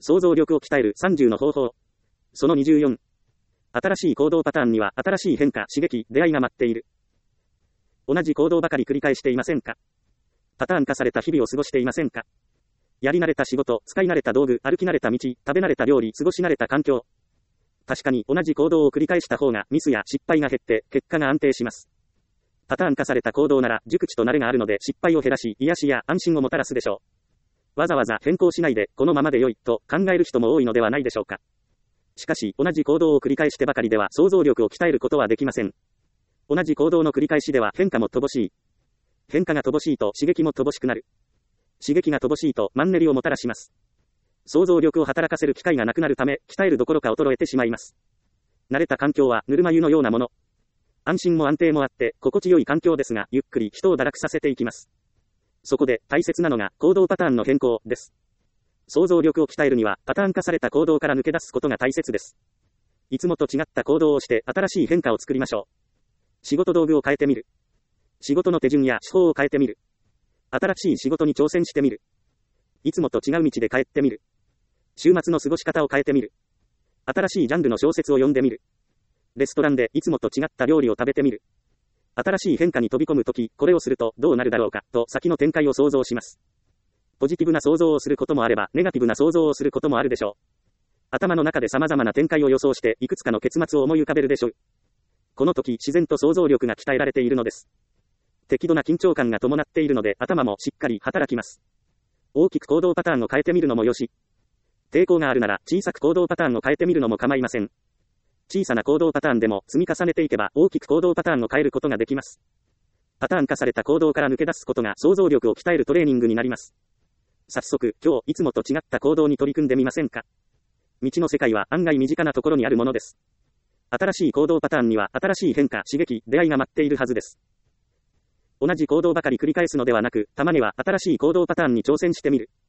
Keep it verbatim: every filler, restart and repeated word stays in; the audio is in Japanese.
想像力を鍛えるさんじゅうの方法。そのにじゅうよん。新しい行動パターンには新しい変化、刺激、出会いが待っている。同じ行動ばかり繰り返していませんか？パターン化された日々を過ごしていませんか？やり慣れた仕事、使い慣れた道具、歩き慣れた道、食べ慣れた料理、過ごし慣れた環境。確かに同じ行動を繰り返した方がミスや失敗が減って結果が安定します。パターン化された行動なら熟知と慣れがあるので失敗を減らし癒しや安心をもたらすでしょう。わざわざ変更しないでこのままで良いと考える人も多いのではないでしょうか。しかし同じ行動を繰り返してばかりでは想像力を鍛えることはできません。同じ行動の繰り返しでは変化も乏しい。変化が乏しいと刺激も乏しくなる。刺激が乏しいとマンネリをもたらします。想像力を働かせる機会がなくなるため鍛えるどころか衰えてしまいます。慣れた環境はぬるま湯のようなもの。安心も安定もあって心地よい環境ですがゆっくり人を堕落させていきます。そこで大切なのが行動パターンの変更です。想像力を鍛えるにはパターン化された行動から抜け出すことが大切です。いつもと違った行動をして新しい変化を作りましょう。仕事道具を変えてみる。仕事の手順や手法を変えてみる。新しい仕事に挑戦してみる。いつもと違う道で帰ってみる。週末の過ごし方を変えてみる。新しいジャンルの小説を読んでみる。レストランでいつもと違った料理を食べてみる。新しい変化に飛び込むとき、これをするとどうなるだろうか、と先の展開を想像します。ポジティブな想像をすることもあれば、ネガティブな想像をすることもあるでしょう。頭の中で様々な展開を予想して、いくつかの結末を思い浮かべるでしょう。この時、自然と想像力が鍛えられているのです。適度な緊張感が伴っているので、頭もしっかり働きます。大きく行動パターンを変えてみるのもよし。抵抗があるなら、小さく行動パターンを変えてみるのも構いません。小さな行動パターンでも積み重ねていけば大きく行動パターンを変えることができます。パターン化された行動から抜け出すことが想像力を鍛えるトレーニングになります。早速、今日いつもと違った行動に取り組んでみませんか？未知の世界は案外身近なところにあるものです。新しい行動パターンには新しい変化、刺激、出会いが待っているはずです。同じ行動ばかり繰り返すのではなく、たまには新しい行動パターンに挑戦してみる。